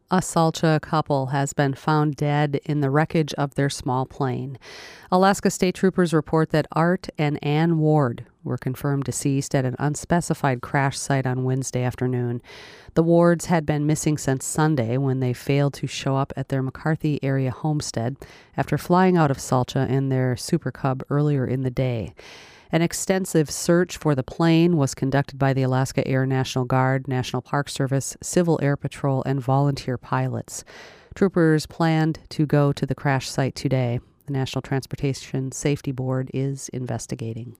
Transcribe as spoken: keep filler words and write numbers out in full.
A Salcha couple has been found dead in the wreckage of their small plane. Alaska State Troopers report that Art and Ann Ward were confirmed deceased at an unspecified crash site on Wednesday afternoon. The Wards had been missing since Sunday when they failed to show up at their McCarthy area homestead after flying out of Salcha in their Super Cub earlier in the day. An extensive search for the plane was conducted by the Alaska Air National Guard, National Park Service, Civil Air Patrol, and volunteer pilots. Troopers planned to go to the crash site today. The National Transportation Safety Board is investigating.